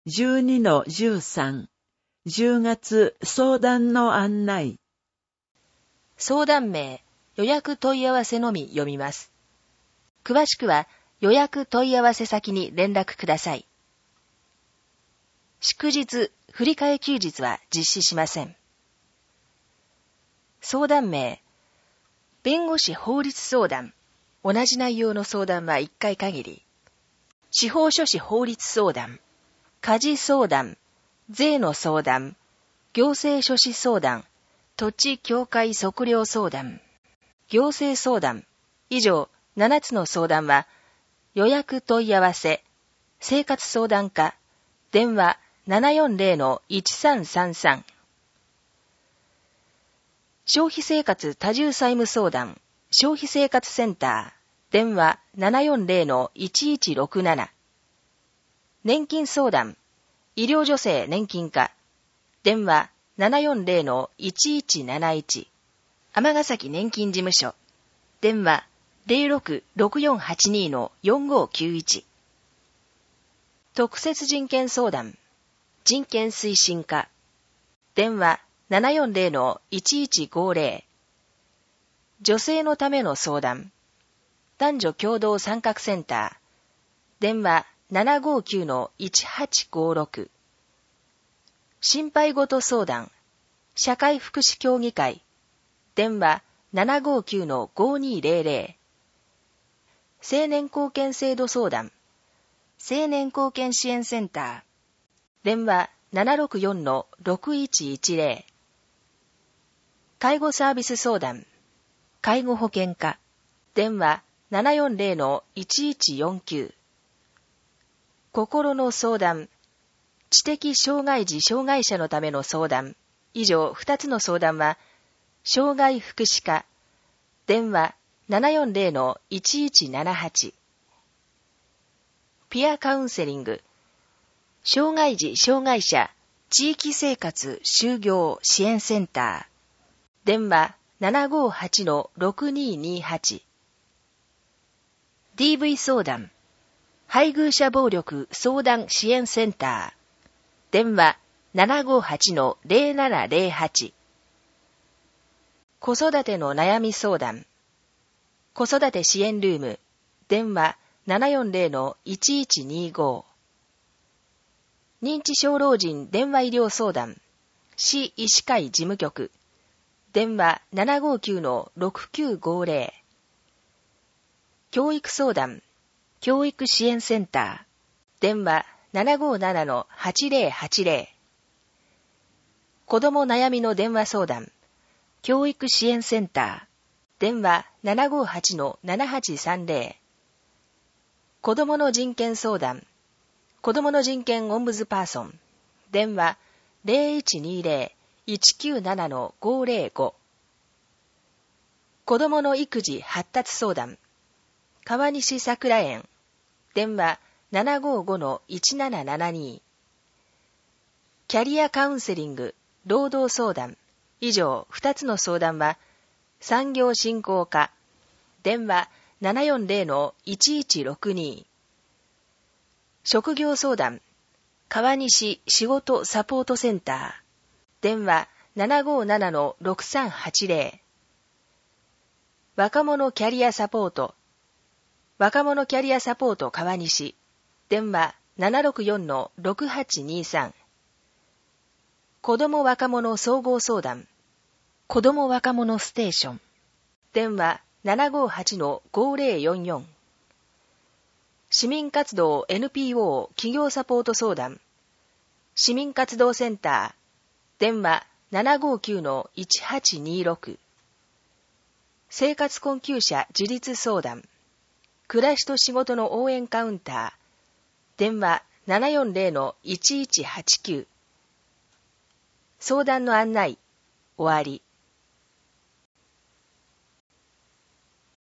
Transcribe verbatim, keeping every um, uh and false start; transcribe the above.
じゅうにのじゅうさん、じゅうがつ相談の案内。 相談名、予約問い合わせのみ読みます。詳しくは予約問い合わせ先に連絡ください。祝日、振り替え休日は実施しません。相談名、弁護士法律相談。同じ内容の相談はいっかい限り。司法書士法律相談。家事相談。税の相談。行政書士相談。土地協会測量相談。行政相談。以上ななつの相談は、予約問い合わせ、生活相談課、電話 ななよんゼロのいちさんさんさん。消費生活多重債務相談、消費生活センター、電話 ななよんゼロのいちいちろくなな。年金相談、医療助成年金課、電話 ななよんゼロのいちいちなないち。尼崎年金事務所、電話 ゼロろくろくよんはちにのよんごきゅういち。特設人権相談、人権推進課、電話 ななよんゼロのいちいちごゼロ。女性のための相談、男女共同参画センター、電話 ななごきゅうのいちはちごろく。心配事相談、社会福祉協議会、電話 ななごきゅうのごにゼロゼロ。青年貢献制度相談、青年貢献支援センター、電話 ななろくよんのろくいちいちゼロ。介護サービス相談、介護保険課、電話 ななよんゼロのいちいちよんきゅう。心の相談、知的障害児障害者のための相談。以上ふたつの相談は、障害福祉課、電話 ななよんゼロのいちいちななはち。ピアカウンセリング、障害児障害者地域生活就業支援センター、電話 ななごはちのろくににはち。ディーブイ 相談、配偶者暴力相談支援センター、電話 ななごはちのゼロななゼロはち。子育ての悩み相談、子育て支援ルーム、電話 ななよんゼロのいちいちにご。認知症老人電話医療相談、市医師会事務局、電話 ななごきゅうのろくきゅうごゼロ。教育相談、教育支援センター、電話 ななごななのはちゼロはちゼロ。子ども悩みの電話相談、教育支援センター、電話 ななごはちのななはちさんゼロ。子どもの人権相談、子どもの人権オンブズパーソン、電話 ゼロいちにゼロいちきゅうななのごゼロご。子どもの育児発達相談、川西桜園、電話 ななごごのいちななななに。キャリアカウンセリング、労働相談、以上ふたつの相談は、産業振興課、電話 ななよんゼロのいちいちろくに。職業相談、川西仕事サポートセンター、電話 ななごななのろくさんはちゼロ。若者キャリアサポート、若者キャリアサポート川西、電話 ななろくよんのろくはちにさん。子ども若者総合相談、子ども若者ステーション、電話 ななごはちのごゼロよんよん。市民活動 エヌピーオー 企業サポート相談、市民活動センター、電話 ななごきゅうのいちはちにろく。生活困窮者自立相談、暮らしと仕事の応援カウンター、電話 ななよんゼロのいちいちはちきゅう。相談の案内、終わり。